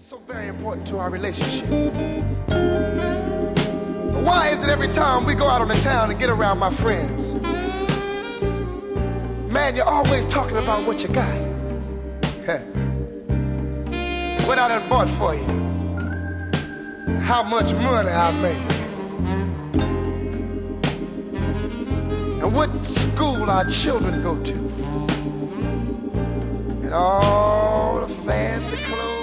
so very important to our relationship. Why is it every time we go out on the town and get around my friends, man, you're always talking about what you got, what I done bought for you, how much money I make, and what school our children go to, and all the fancy clothes